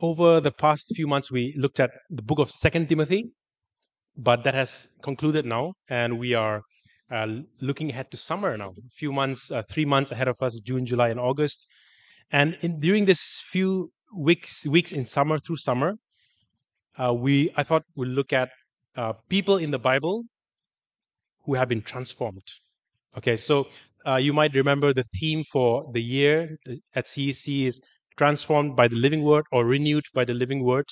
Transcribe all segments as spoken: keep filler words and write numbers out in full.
over the past few months, we looked at the book of Second Timothy, but that has concluded now, and we are uh, looking ahead to summer now. A few months, uh, three months ahead of us: June, July, and August. And in, during this few weeks, weeks in summer through summer, uh, we I thought we'll look at uh, people in the Bible who have been transformed. Okay, so uh, you might remember the theme for the year at C E C is transformed by the living word or renewed by the living word.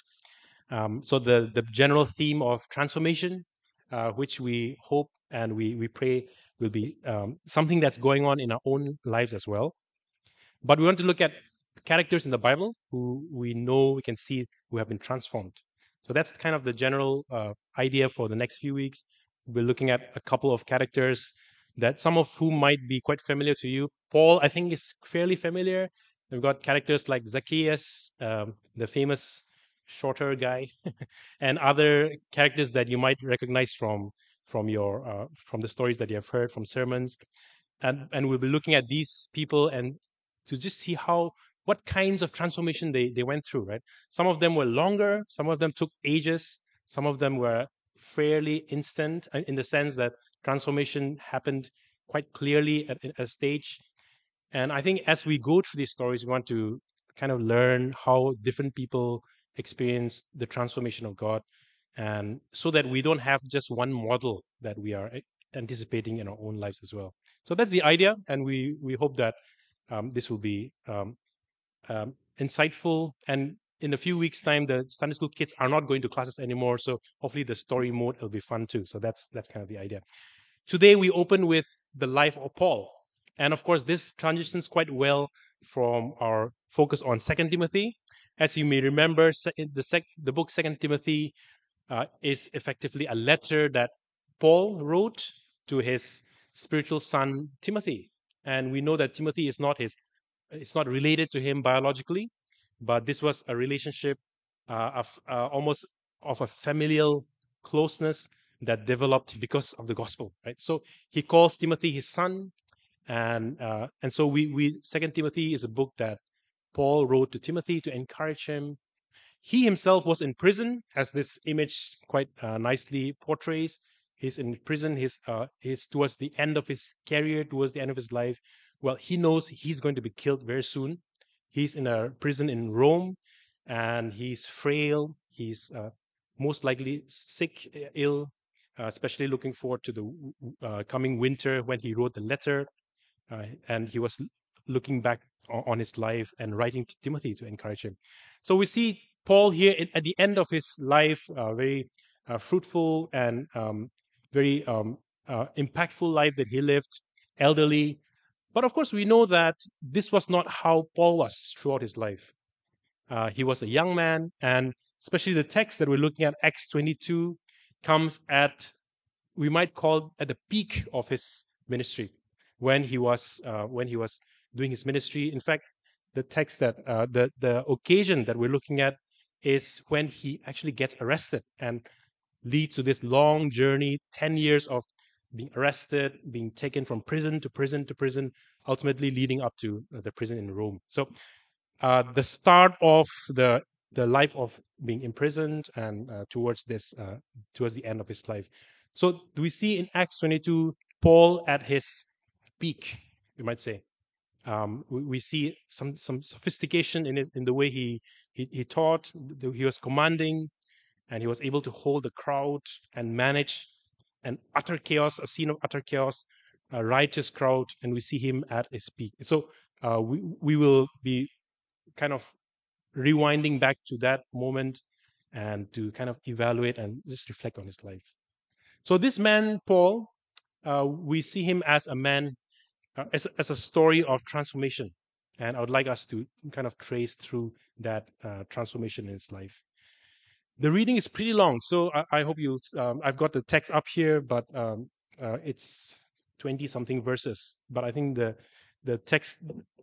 Um, so the, the general theme of transformation, uh, which we hope and we, we pray will be um, something that's going on in our own lives as well. But we want to look at characters in the Bible who we know, we can see, who have been transformed. So that's kind of the general uh, idea for the next few weeks. We're looking at a couple of characters that some of whom might be quite familiar to you. Paul, I think, is fairly familiar. We've got characters like Zacchaeus, um, the famous shorter guy, and other characters that you might recognize from from your uh, from the stories that you have heard from sermons. And and we'll be looking at these people and to just see how what kinds of transformation they they went through, right? Some of them were longer, some of them took ages, some of them were fairly instant uh, in the sense that transformation happened quite clearly at, at a stage. And I think as we go through these stories, we want to kind of learn how different people experience the transformation of God, and so that we don't have just one model that we are anticipating in our own lives as well. So that's the idea, and we we hope that um, this will be um, um, insightful. And in a few weeks' time, the Sunday school kids are not going to classes anymore, so hopefully the story mode will be fun too. So that's that's kind of the idea. Today we open with the life of Paul, and of course this transitions quite well from our focus on Second Timothy. As you may remember, the sec- the book Second Timothy uh, is effectively a letter that Paul wrote to his spiritual son Timothy. And we know that Timothy is not his, it's not related to him biologically, but this was a relationship uh, of uh, almost of a familial closeness that developed because of the gospel, right? So he calls Timothy his son, and uh, and so we we Second Timothy is a book that Paul wrote to Timothy to encourage him. He himself was in prison, as this image quite uh, nicely portrays. He's in prison. He's, uh, he's towards the end of his career, towards the end of his life. Well, he knows he's going to be killed very soon. He's in a prison in Rome, and he's frail. He's uh, most likely sick, ill, uh, especially looking forward to the uh, coming winter when he wrote the letter. Uh, and he was looking back on, on his life and writing to Timothy to encourage him. So we see Paul here at, at the end of his life, uh, very uh, fruitful and um, very um, uh, impactful life that he lived, elderly. But of course, we know that this was not how Paul was throughout his life. Uh, he was a young man, and especially the text that we're looking at, Acts twenty-two, comes at, we might call, at the peak of his ministry, when he was uh, when he was doing his ministry. In fact, the text that uh, the the occasion that we're looking at is when he actually gets arrested and leads to this long journey, ten years of being arrested, being taken from prison to prison to prison, ultimately leading up to uh, the prison in Rome. So uh, the start of the the life of being imprisoned and uh, towards this uh, towards the end of his life. So we see in Acts twenty-two Paul at his peak, you might say. Um, we, we see some some sophistication in his, in the way he, he he taught. He was commanding, and he was able to hold the crowd and manage an utter chaos, a scene of utter chaos, a riotous crowd, and we see him at his peak. So uh, we we will be kind of rewinding back to that moment and to kind of evaluate and just reflect on his life. So this man, Paul, uh, we see him as a man, uh, as, as a story of transformation. And I would like us to kind of trace through that uh, transformation in his life. The reading is pretty long, so I, I hope you'll, um, I've got the text up here, but um, uh, it's twenty something verses. But I think the the text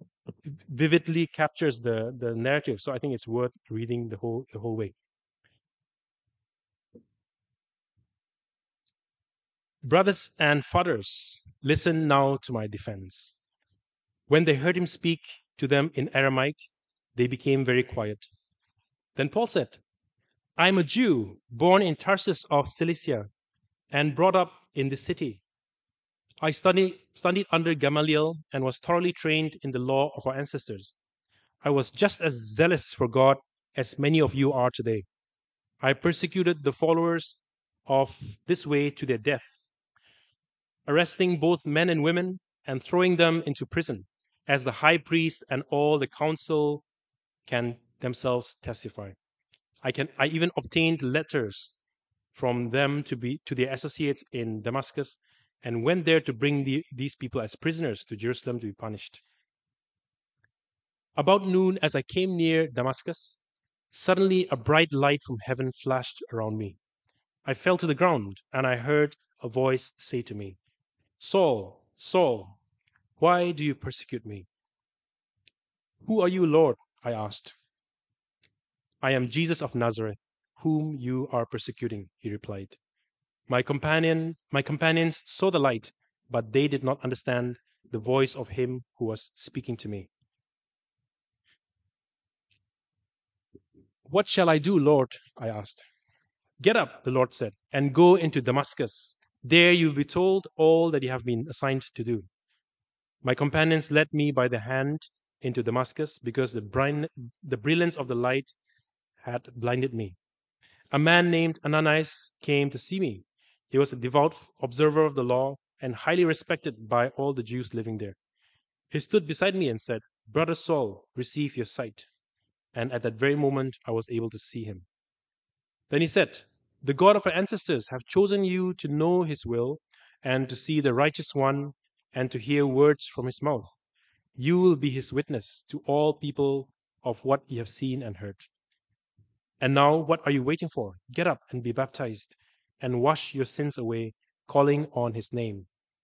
vividly captures the the narrative, so I think it's worth reading the whole the whole way. Brothers and fathers, listen now to my defense. When they heard him speak to them in Aramaic, they became very quiet. Then Paul said, I am a Jew, born in Tarsus of Cilicia, and brought up in this city. I studied, studied under Gamaliel and was thoroughly trained in the law of our ancestors. I was just as zealous for God as many of you are today. I persecuted the followers of this way to their death, arresting both men and women and throwing them into prison, as the high priest and all the council can themselves testify. I can I even obtained letters from them to be to their associates in Damascus, and went there to bring the, these people as prisoners to Jerusalem to be punished. About noon, as I came near Damascus, suddenly a bright light from heaven flashed around me. I fell to the ground, and I heard a voice say to me, Saul, Saul, why do you persecute me? Who are you, Lord? I asked. I am Jesus of Nazareth, whom you are persecuting, he replied. My companion, my companions saw the light, but they did not understand the voice of him who was speaking to me. What shall I do, Lord? I asked. Get up, the Lord said, and go into Damascus. There you will be told all that you have been assigned to do. My companions led me by the hand into Damascus because the, brin- the brilliance of the light had blinded me. A man named Ananias came to see me. He was a devout observer of the law and highly respected by all the Jews living there. He stood beside me and said, Brother Saul, receive your sight. And at that very moment, I was able to see him. Then he said, The God of our ancestors have chosen you to know his will and to see the righteous one and to hear words from his mouth. You will be his witness to all people of what you have seen and heard. And now, what are you waiting for? Get up and be baptized and wash your sins away, calling on his name.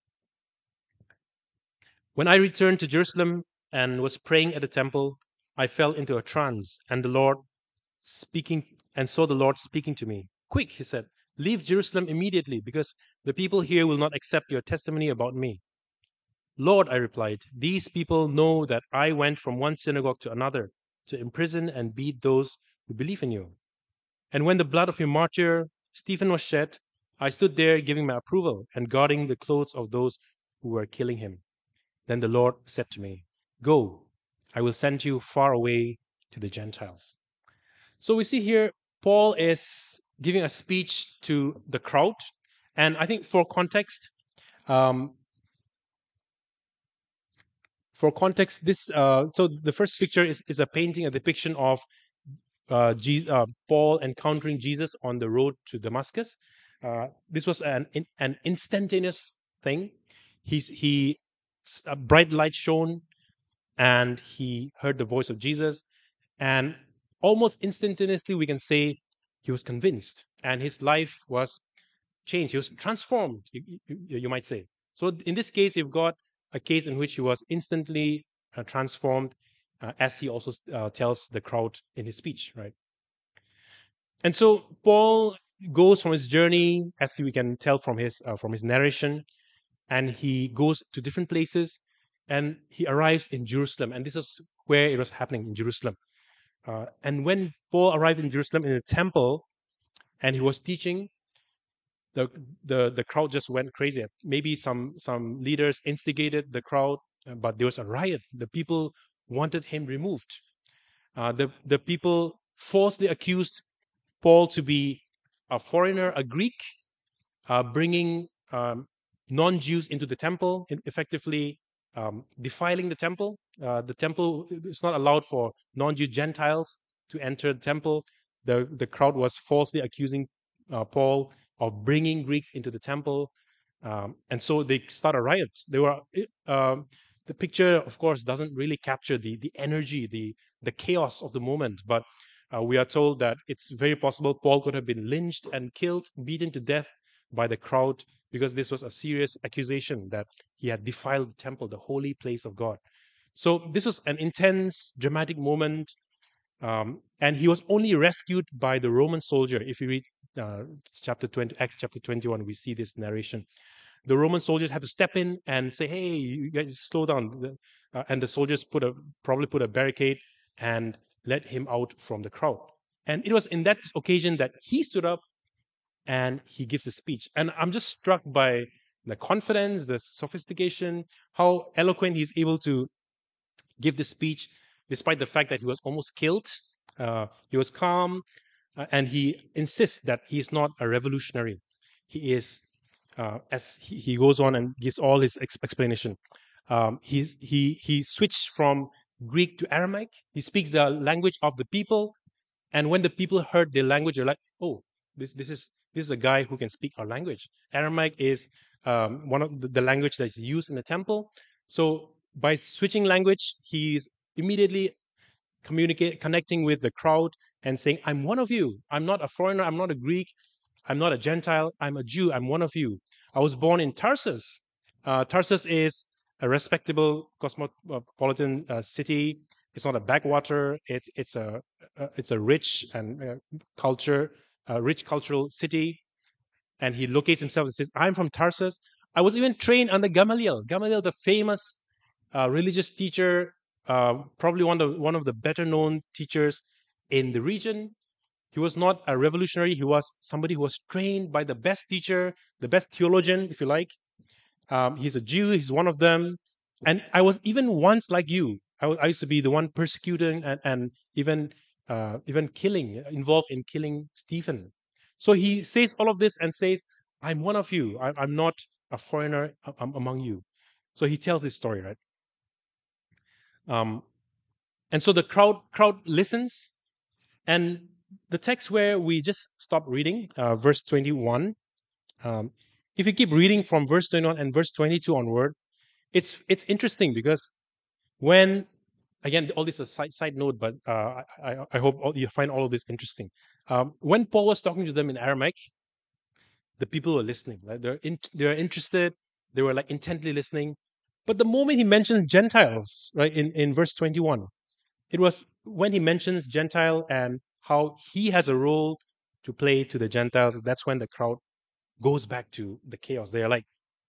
When I returned to Jerusalem and was praying at the temple, I fell into a trance, and the Lord speaking and saw the Lord speaking to me. Quick, he said, leave Jerusalem immediately, because the people here will not accept your testimony about me. Lord, I replied, these people know that I went from one synagogue to another to imprison and beat those who believe in you. And when the blood of your martyr Stephen was shed, I stood there giving my approval and guarding the clothes of those who were killing him. Then the Lord said to me, Go, I will send you far away to the Gentiles. So we see here Paul is giving a speech to the crowd. And I think for context, um, for context, this uh, so the first picture is, is a painting, a depiction of uh, Jesus, uh, Paul encountering Jesus on the road to Damascus. Uh, this was an an instantaneous thing. He's he a bright light shone, and he heard the voice of Jesus, and almost instantaneously we can say he was convinced, and his life was changed. He was transformed. You, you, you might say. So in this case, you've got a case in which he was instantly uh, transformed, uh, as he also uh, tells the crowd in his speech, right? And so Paul goes from his journey, as we can tell from his uh, from his narration, and he goes to different places, and he arrives in Jerusalem. And this is where it was happening, in Jerusalem. Uh, and when Paul arrived in Jerusalem in the temple, and he was teaching, the the the crowd just went crazy. Maybe some some leaders instigated the crowd, uh, but there was a riot. The people wanted him removed. Uh, the the people falsely accused Paul to be a foreigner, a Greek, uh, bringing um, non-Jews into the temple, effectively um, defiling the temple. Uh, the temple is not allowed for non-Jew Gentiles to enter the temple. The, the crowd was falsely accusing uh, Paul of bringing Greeks into the temple. Um, and so they start a riot. They were, um, the picture, of course, doesn't really capture the, the energy, the, the chaos of the moment, but uh, we are told that it's very possible Paul could have been lynched and killed, beaten to death by the crowd, because this was a serious accusation that he had defiled the temple, the holy place of God. So this was an intense, dramatic moment, um, and he was only rescued by the Roman soldier. If you read uh, chapter twenty, Acts chapter twenty-one, we see this narration. The Roman soldiers had to step in and say, "Hey, you guys, slow down." Uh, and the soldiers put a probably put a barricade and let him out from the crowd. And it was in that occasion that he stood up and he gives a speech. And I'm just struck by the confidence, the sophistication, how eloquent he's able to give this speech, despite the fact that he was almost killed. Uh, he was calm, uh, and he insists that he is not a revolutionary. He is, uh, as he, he goes on and gives all his ex- explanation. Um, he's, he he switched from Greek to Aramaic. He speaks the language of the people, and when the people heard the language, they're like, "Oh, this this is this is a guy who can speak our language." Aramaic is um, one of the, the language that's used in the temple. So by switching language, he's immediately communicate connecting with the crowd and saying, "I'm one of you. I'm not a foreigner. I'm not a Greek. I'm not a Gentile. I'm a Jew. I'm one of you. I was born in Tarsus. Uh, Tarsus is a respectable cosmopolitan uh, city. It's not a backwater. It's it's a uh, it's a rich and uh, culture, a rich cultural city." And he locates himself and says, "I'm from Tarsus. I was even trained under Gamaliel. Gamaliel, the famous uh, religious teacher, uh, probably one of one of the better known teachers in the region. He was not a revolutionary. He was somebody who was trained by the best teacher, the best theologian, if you like. Um, he's a Jew. He's one of them. And I was even once like you. I, I used to be the one persecuting and, and even uh, even killing, involved in killing Stephen. So he says all of this and says, "I'm one of you. I, I'm not a foreigner among you." So he tells this story, right? Um, and so the crowd crowd listens, and the text where we just stopped reading, uh, verse twenty-one. Um, if you keep reading from verse twenty-one and verse twenty-two onward, it's it's interesting because when, again, all this is a side side note, but uh, I, I hope all, you find all of this interesting. Um, when Paul was talking to them in Aramaic, the people were listening. Right? They're in, they're interested. They were like intently listening. But the moment he mentions Gentiles, right, in, in verse twenty-one, it was when he mentions Gentile and how he has a role to play to the Gentiles. That's when the crowd goes back to the chaos. They are like,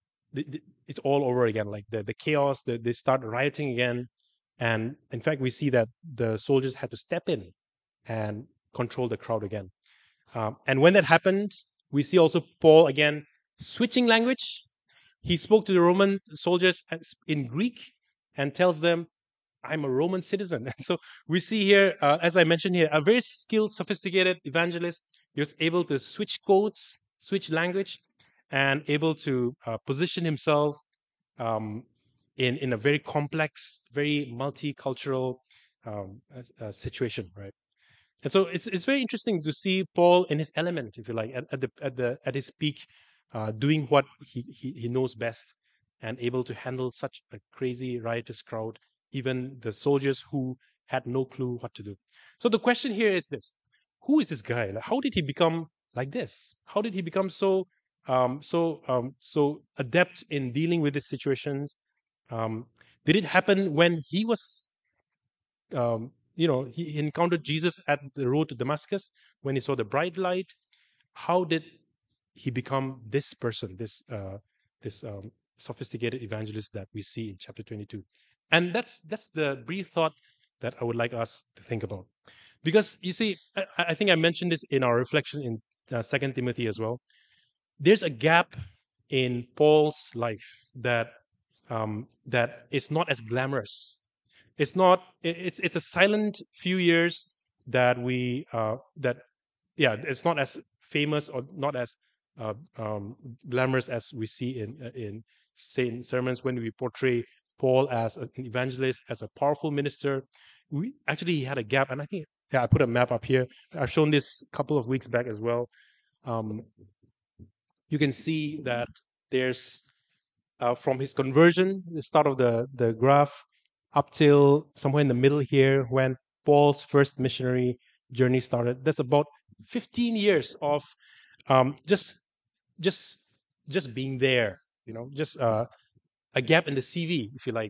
it's all over again. Like the, the chaos, the, they start rioting again. And in fact, we see that the soldiers had to step in and control the crowd again. Um, and when that happened, we see also Paul again switching language. He spoke to the Roman soldiers in Greek and tells them, "I'm a Roman citizen." And so we see here, uh, as I mentioned here, a very skilled, sophisticated evangelist. He was able to switch codes, switch language, and able to uh, position himself um, in in a very complex, very multicultural um, uh, situation, right? And so it's it's very interesting to see Paul in his element, if you like, at, at the at the at his peak, uh, doing what he, he he knows best, and able to handle such a crazy, riotous crowd, even the soldiers who had no clue what to do. So the question here is this: who is this guy? Like, how did he become like this? How did he become so um, so um, so adept in dealing with these situations? Um, did it happen when he was um, you know, he encountered Jesus at the road to Damascus when he saw the bright light? How did he become this person, this uh, this um, sophisticated evangelist that we see in chapter twenty-two? And that's that's the brief thought that I would like us to think about. Because you see, I, I think I mentioned this in our reflection in uh, Second Timothy as well. There's a gap in Paul's life that um, that is not as glamorous. It's not. It's it's a silent few years that we uh, that yeah. It's not as famous or not as uh, um, glamorous as we see in uh, in say in sermons when we portray Paul as an evangelist, as a powerful minister. We actually he had a gap, and I think yeah, I put a map up here. I've shown this a couple of weeks back as well. Um, you can see that there's uh, from his conversion, the start of the, the graph, up till somewhere in the middle here, when Paul's first missionary journey started. That's about fifteen years of um, just just just being there, you know, just uh, a gap in the C V, if you like.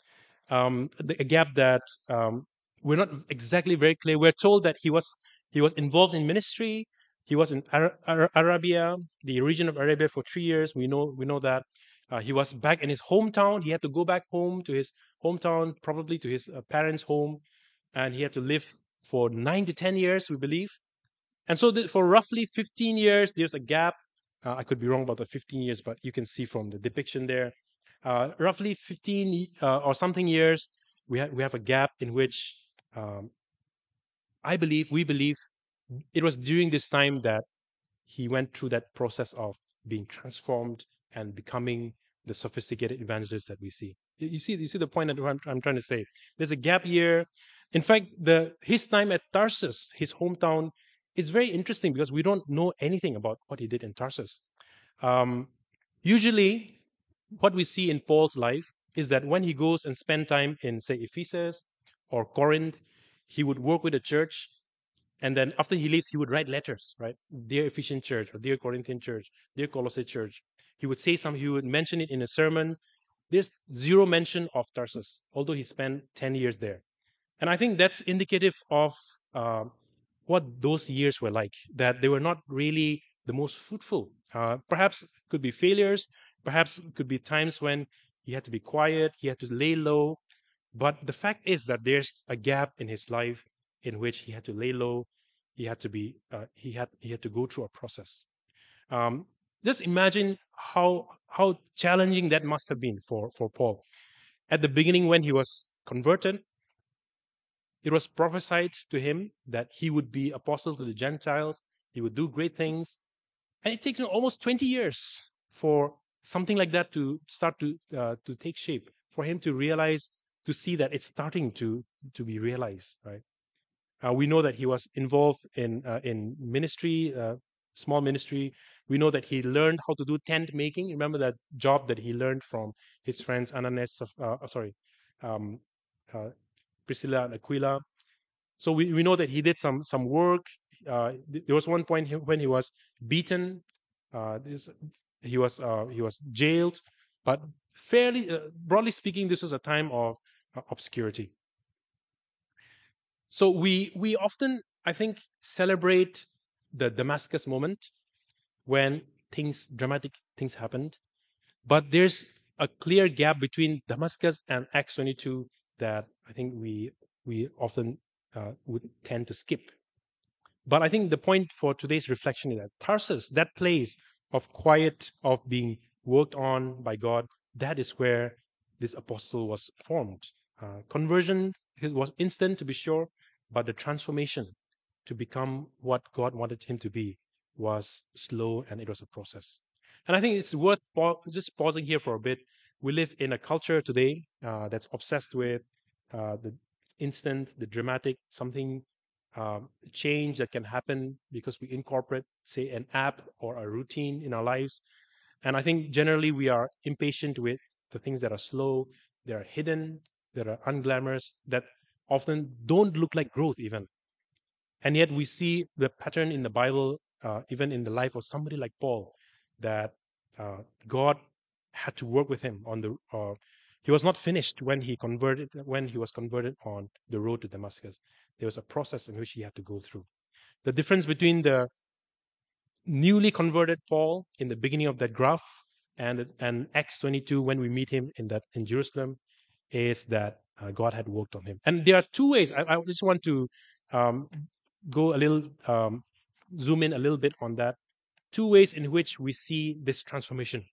Um, a gap that um, we're not exactly very clear. We're told that he was he was involved in ministry. He was in Ara- Ara- Arabia, the region of Arabia, for three years. We know we know that uh, he was back in his hometown. He had to go back home to his hometown, probably to his uh, parents' home, and he had to live for nine to ten years, we believe. And so the, for roughly fifteen years, there's a gap. Uh, I could be wrong about the fifteen years, but you can see from the depiction there. Uh, roughly fifteen uh, or something years, we, ha- we have a gap in which um, I believe, we believe, it was during this time that he went through that process of being transformed and becoming the sophisticated evangelist that we see. You see, you see the point that I'm, I'm trying to say. There's a gap year. In fact, the his time at Tarsus, his hometown, is very interesting because we don't know anything about what he did in Tarsus. Um, usually, what we see in Paul's life is that when he goes and spend time in, say, Ephesus or Corinth, he would work with the church, and then after he leaves, he would write letters, right? Dear Ephesian church, or dear Corinthian church, dear Colossae church. He would say something, he would mention it in a sermon. There's zero mention of Tarsus, although he spent ten years there. And I think that's indicative of uh, what those years were like, that they were not really the most fruitful. Uh, perhaps could be failures, perhaps could be times when he had to be quiet, he had to lay low. But the fact is that there's a gap in his life in which he had to lay low, he had to be, uh, he had he had to go through a process. Um, just imagine how how challenging that must have been for for Paul. At the beginning, when he was converted, it was prophesied to him that he would be apostle to the Gentiles. He would do great things. And it takes him almost twenty years for something like that to start to uh, to take shape, for him to realize, to see that it's starting to to be realized, right? Uh, we know that he was involved in uh, in ministry, uh, small ministry. We know that he learned how to do tent making. Remember that job that he learned from his friends Ananias, of, uh, uh, sorry, um, uh, Priscilla and Aquila. So we, we know that he did some some work. Uh, there was one point when he was beaten. Uh, this, he was uh, he was jailed, but fairly uh, broadly speaking, this was a time of uh, obscurity. So we we often, I think, celebrate the Damascus moment when things dramatic things happened, but there's a clear gap between Damascus and Acts twenty-two that I think we we often uh, would tend to skip. But I think the point for today's reflection is that Tarsus, that place of quiet, of being worked on by God, that is where this apostle was formed. Uh, conversion was instant, to be sure, but the transformation to become what God wanted him to be was slow, and it was a process. And I think it's worth pa- just pausing here for a bit. We live in a culture today uh, that's obsessed with uh, the instant, the dramatic, something um, change that can happen because we incorporate, say, an app or a routine in our lives. And I think generally we are impatient with the things that are slow, that are hidden, that are unglamorous, that often don't look like growth even. And yet we see the pattern in the Bible, uh, even in the life of somebody like Paul, that uh, God had to work with him on the. Uh, he was not finished when he converted. When he was converted on the road to Damascus, there was a process in which he had to go through. The difference between the newly converted Paul in the beginning of that graph and and Acts twenty-two when we meet him in that in Jerusalem is that uh, God had worked on him. And there are two ways. I, I just want to um, go a little, um, zoom in a little bit on that. Two ways in which we see this transformation.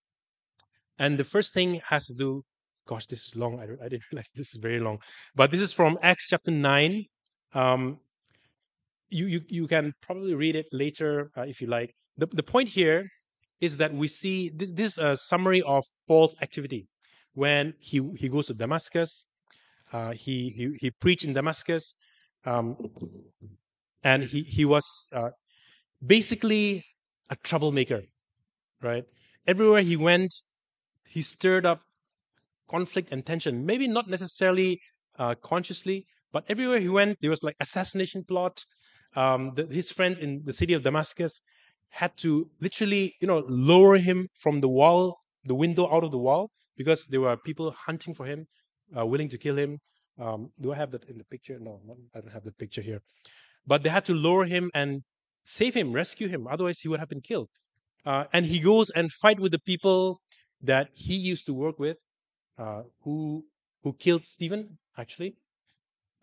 And the first thing has to do, gosh, this is long. I, I didn't realize this is very long. But this is from Acts chapter nine. Um, you, you, you can probably read it later uh, if you like. The, the point here is that we see this, this uh, summary of Paul's activity. When he, he goes to Damascus, uh, he, he, he preached in Damascus, um, and he, he was uh, basically a troublemaker, right? Everywhere he went, he stirred up conflict and tension. Maybe not necessarily uh, consciously, but everywhere he went, there was like assassination plot. Um, the, his friends in the city of Damascus had to literally, you know, lower him from the wall, the window out of the wall, because there were people hunting for him, uh, willing to kill him. Um, do I have that in the picture? No, I don't have the picture here. But they had to lower him and save him, rescue him. Otherwise, he would have been killed. Uh, and he goes and fight with the people that he used to work with, uh, who who killed Stephen, actually.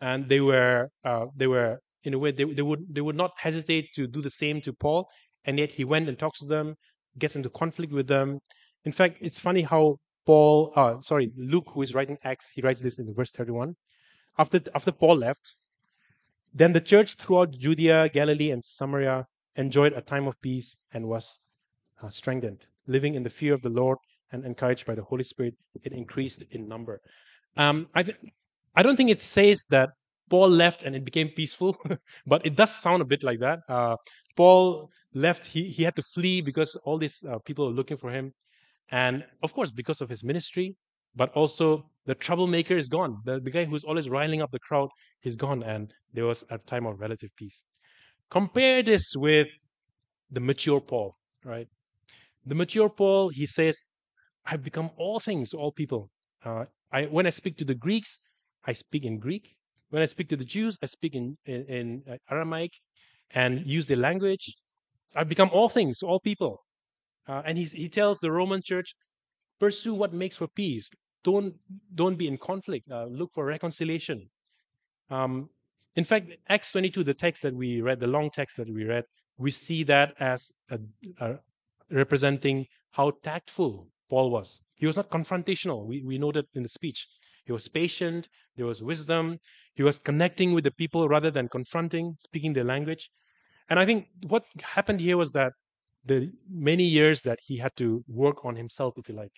and they were uh, they were in a way they, they would they would not hesitate to do the same to Paul, and yet he went and talks to them, gets into conflict with them. In fact, it's funny how Paul, uh, sorry, Luke, who is writing Acts, he writes this in verse thirty-one. After after Paul left, then the church throughout Judea, Galilee, and Samaria enjoyed a time of peace and was uh, strengthened, living in the fear of the Lord and encouraged by the Holy Spirit. It increased in number. Um, I th- I don't think it says that Paul left and it became peaceful, but it does sound a bit like that. Uh, Paul left; he he had to flee because all these uh, people are looking for him, and of course because of his ministry, but also the troublemaker is gone. The the guy who's always riling up the crowd is gone, and there was a time of relative peace. Compare this with the mature Paul, right? The mature Paul, he says, I've become all things to all people. Uh, I, when I speak to the Greeks, I speak in Greek. When I speak to the Jews, I speak in, in, in uh, Aramaic and use their language. I've become all things to all people. Uh, and he's, he tells the Roman church, pursue what makes for peace. Don't, don't be in conflict. Uh, look for reconciliation. Um, in fact, Acts twenty-two, the text that we read, the long text that we read, we see that as a, a representing how tactful Paul was. He was not confrontational. We, we noted in the speech. He was patient. There was wisdom. He was connecting with the people rather than confronting, speaking their language. And I think what happened here was that the many years that he had to work on himself, if you like,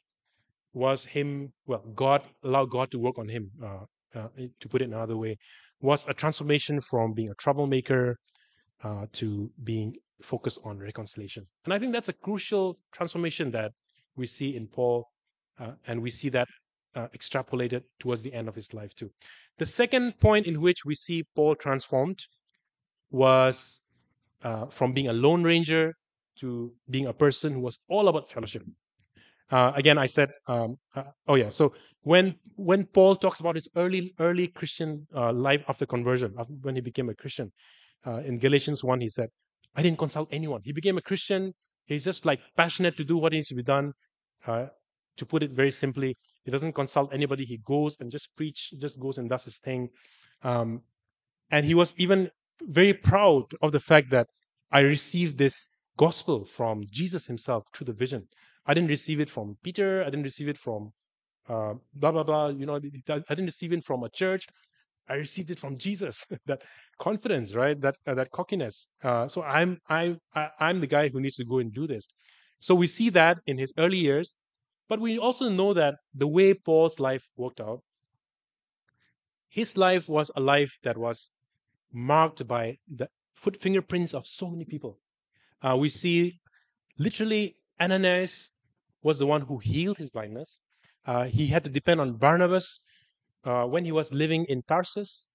was him, well, God allowed God to work on him, uh, uh, to put it another way, was a transformation from being a troublemaker uh, to being focused on reconciliation. And I think that's a crucial transformation that we see in Paul, uh, and we see that uh, extrapolated towards the end of his life too. The second point in which we see Paul transformed was uh, from being a lone ranger to being a person who was all about fellowship. Uh, again, I said, um, uh, oh yeah. So when when Paul talks about his early early Christian uh, life after conversion, after, when he became a Christian, uh, in Galatians one, he said, "I didn't consult anyone." He became a Christian. He's just like passionate to do what needs to be done. Uh, to put it very simply, he doesn't consult anybody. He goes and just preach, just goes and does his thing. Um, and he was even very proud of the fact that I received this gospel from Jesus himself through the vision. I didn't receive it from Peter. I didn't receive it from uh, blah, blah, blah. You know, I didn't receive it from a church. I received it from Jesus. That confidence, right? That uh, that cockiness. Uh, so I'm I, I I'm the guy who needs to go and do this. So we see that in his early years, but we also know that the way Paul's life worked out, his life was a life that was marked by the foot fingerprints of so many people. Uh, we see literally Ananias was the one who healed his blindness. Uh, he had to depend on Barnabas uh, when he was living in Tarsus,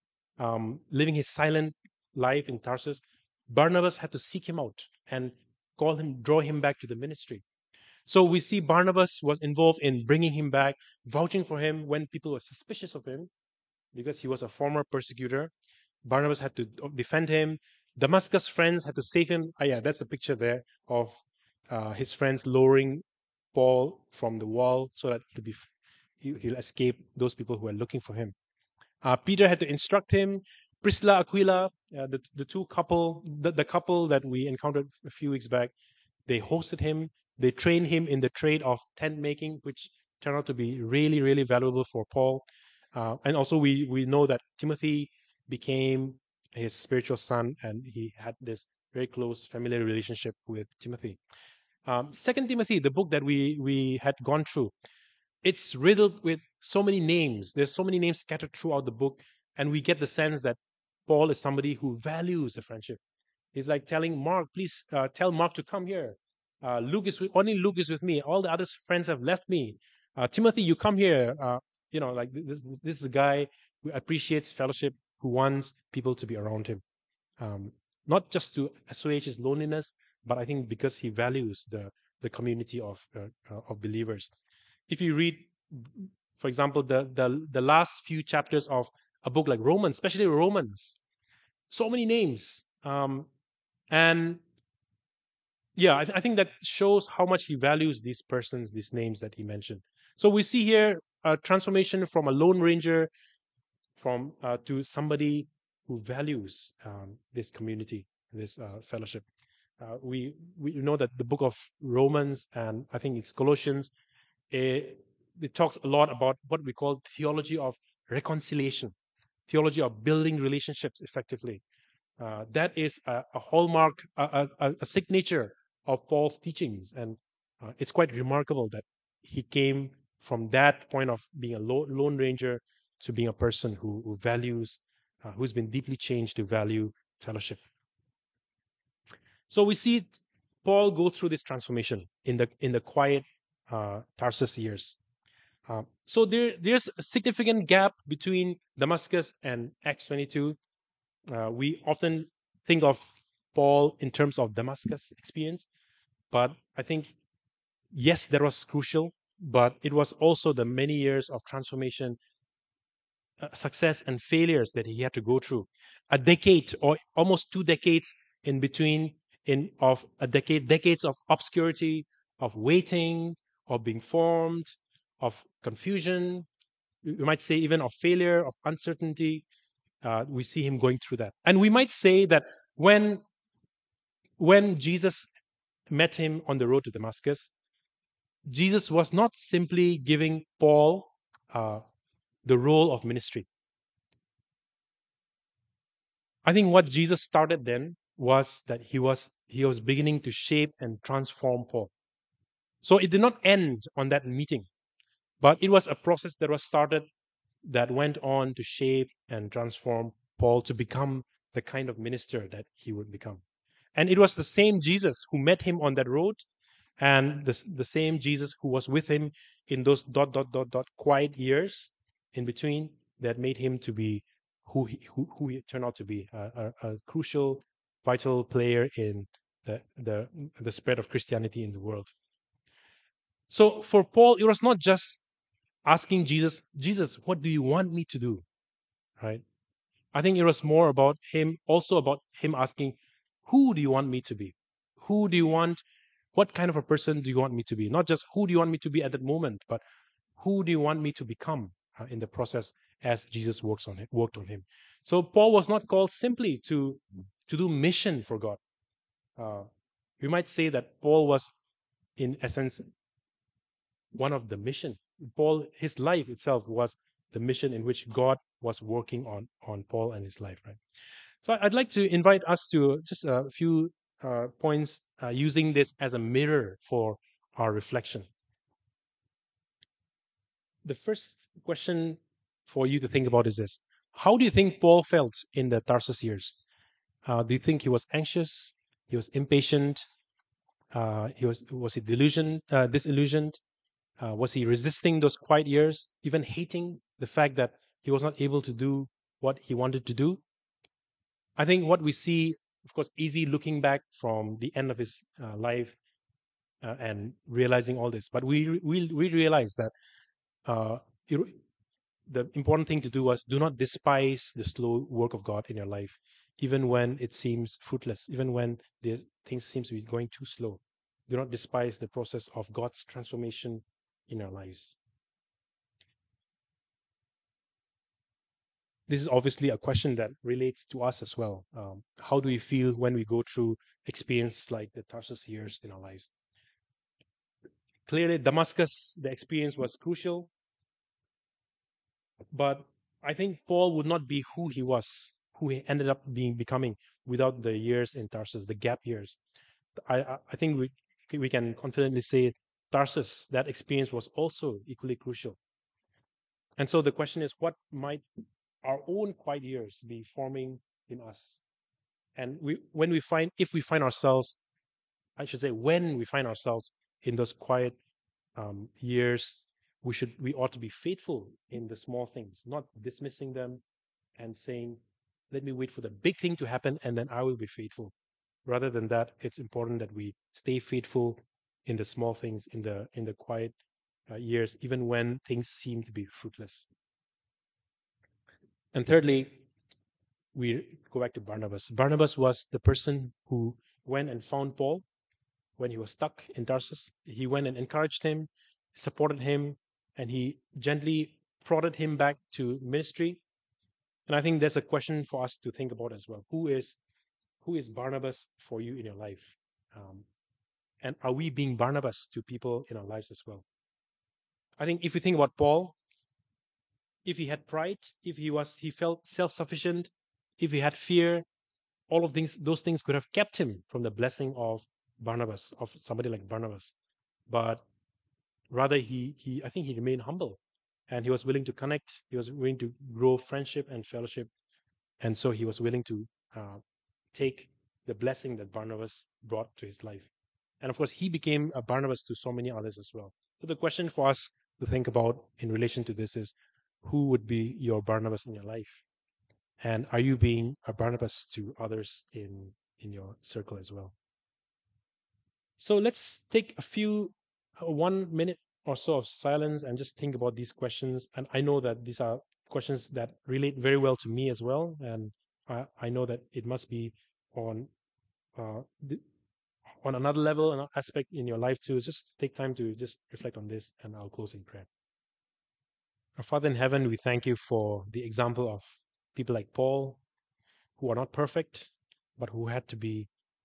um, living his silent life in Tarsus. Barnabas had to seek him out and call him, draw him back to the ministry. So we see Barnabas was involved in bringing him back, vouching for him when people were suspicious of him because he was a former persecutor. Barnabas had to defend him. Damascus friends had to save him. Ah, yeah, that's a picture there of uh, his friends lowering Paul from the wall so that he'll, be, he'll escape those people who are looking for him. Uh, Peter had to instruct him. Priscilla, Aquila, uh, the, the two couple, the, the couple that we encountered a few weeks back, they hosted him. They trained him in the trade of tent making, which turned out to be really, really valuable for Paul. Uh, and also, we we know that Timothy became his spiritual son, and he had this very close familiar relationship with Timothy. Um, Second Timothy, the book that we we had gone through, it's riddled with so many names. There's so many names scattered throughout the book, and we get the sense that Paul is somebody who values the friendship. He's like telling Mark, please uh, tell Mark to come here. Uh, Luke is with, only Luke is with me. All the other friends have left me. Uh, Timothy, you come here. Uh, you know, like this, this is a guy who appreciates fellowship, who wants people to be around him. Um, not just to assuage his loneliness, but I think because he values the the community of uh, uh, of believers. If you read, for example, the the the last few chapters of a book like Romans, especially Romans, so many names, um, and yeah, I, th- I think that shows how much he values these persons, these names that he mentioned. So we see here a transformation from a lone ranger from uh, to somebody who values um, this community, this uh, fellowship. Uh, we we know that the book of Romans, and I think it's Colossians, it, it talks a lot about what we call theology of reconciliation, theology of building relationships effectively. Uh, that is a, a hallmark, a, a, a signature of Paul's teachings, and uh, it's quite remarkable that he came from that point of being a lo- lone ranger to being a person who, who values, uh, who's been deeply changed to value fellowship. So we see Paul go through this transformation in the in the quiet uh, Tarsus years. Uh, so there there's a significant gap between Damascus and Acts twenty-two. Uh, we often think of Paul in terms of Damascus experience, but I think yes, that was crucial, but it was also the many years of transformation, uh, success, and failures that he had to go through. A decade or almost two decades in between, in of a decade, decades of obscurity, of waiting, of being formed, of confusion. You might say even of failure, of uncertainty. Uh, we see him going through that, and we might say that when when Jesus met him on the road to Damascus, Jesus was not simply giving Paul uh, the role of ministry. I think what Jesus started then was that he was he was beginning to shape and transform Paul. So it did not end on that meeting, but it was a process that was started that went on to shape and transform Paul to become the kind of minister that he would become. And it was the same Jesus who met him on that road, and the, the same Jesus who was with him in those dot dot dot dot quiet years in between that made him to be who he, who, who he turned out to be, a, a, a crucial, vital player in the, the the spread of Christianity in the world. So for Paul, it was not just asking Jesus, Jesus, what do you want me to do? Right? I think it was more about him, also about him asking, who do you want me to be? Who do you want? What kind of a person do you want me to be? Not just who do you want me to be at that moment, but who do you want me to become uh, in the process as Jesus works on it, worked on him. So Paul was not called simply to to do mission for God. Uh, we might say that Paul was, in essence, one of the mission. Paul, his life itself was the mission in which God was working on on Paul and his life, right? So I'd like to invite us to just a few uh, points uh, using this as a mirror for our reflection. The first question for you to think about is this: how do you think Paul felt in the Tarsus years? Uh, do you think he was anxious? He was impatient? Uh, he was was he delusioned, uh, disillusioned? Uh, was he resisting those quiet years, even hating the fact that he was not able to do what he wanted to do? I think what we see, of course, easy looking back from the end of his uh, life uh, and realizing all this, but we we we realize that uh, it, the important thing to do was do not despise the slow work of God in your life, even when it seems fruitless, even when the things seems to be going too slow. Do not despise the process of God's transformation in our lives. This is obviously a question that relates to us as well. Um, how do we feel when we go through experiences like the Tarsus years in our lives? Clearly, Damascus, the experience was crucial, but I think Paul would not be who he was, who he ended up being becoming without the years in Tarsus, the gap years. I, I, I think we we can confidently say Tarsus, that experience was also equally crucial. And so the question is, what might our own quiet years be forming in us? And we, when we find, if we find ourselves, I should say, when we find ourselves in those quiet um, years, we should, we ought to be faithful in the small things, not dismissing them and saying, "Let me wait for the big thing to happen, and then I will be faithful." Rather than that, it's important that we stay faithful in the small things, in the in the quiet uh, years, even when things seem to be fruitless. And thirdly, we go back to Barnabas. Barnabas was the person who went and found Paul when he was stuck in Tarsus. He went and encouraged him, supported him, and he gently prodded him back to ministry. And I think there's a question for us to think about as well. Who is who is Barnabas for you in your life? Um, and are we being Barnabas to people in our lives as well? I think if you think about Paul, if he had pride, if he was he felt self-sufficient, if he had fear, all of things those things could have kept him from the blessing of Barnabas, of somebody like Barnabas. But rather he he I think he remained humble, and he was willing to connect, he was willing to grow friendship and fellowship, and so he was willing to uh, take the blessing that Barnabas brought to his life. And of course, he became a Barnabas to so many others as well. So the question for us to think about in relation to this is, who would be your Barnabas in your life? And are you being a Barnabas to others in, in your circle as well? So let's take a few, uh, one minute or so of silence and just think about these questions. And I know that these are questions that relate very well to me as well. And I, I know that it must be on uh, the, on another level, an aspect in your life too. Just take time to just reflect on this, and I'll close in prayer. Our Father in heaven, we thank you for the example of people like Paul, who are not perfect, but who had to be,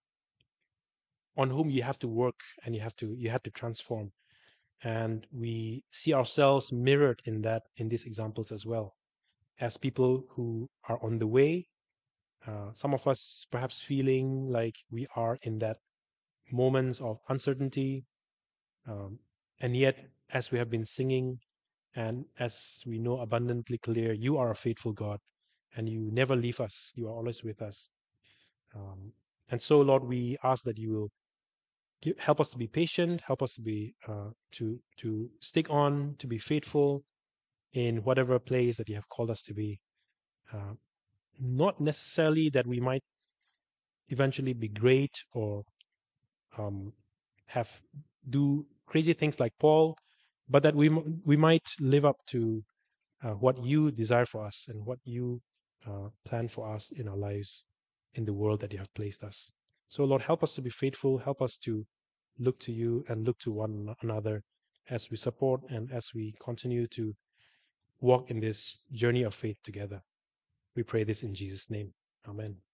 on whom you have to work, and you have to you have to transform. And we see ourselves mirrored in that, in these examples as well, as people who are on the way. Uh, some of us perhaps feeling like we are in that moments of uncertainty, um, and yet, as we have been singing, and as we know abundantly clear, you are a faithful God, and you never leave us. You are always with us. Um, and so, Lord, we ask that you will give, help us to be patient, help us to be uh, to to stick on, to be faithful in whatever place that you have called us to be. Uh, not necessarily that we might eventually be great or um, have do crazy things like Paul, but that we we might live up to uh, what you desire for us and what you uh, plan for us in our lives, in the world that you have placed us. So, Lord, help us to be faithful. Help us to look to you and look to one another as we support and as we continue to walk in this journey of faith together. We pray this in Jesus' name. Amen.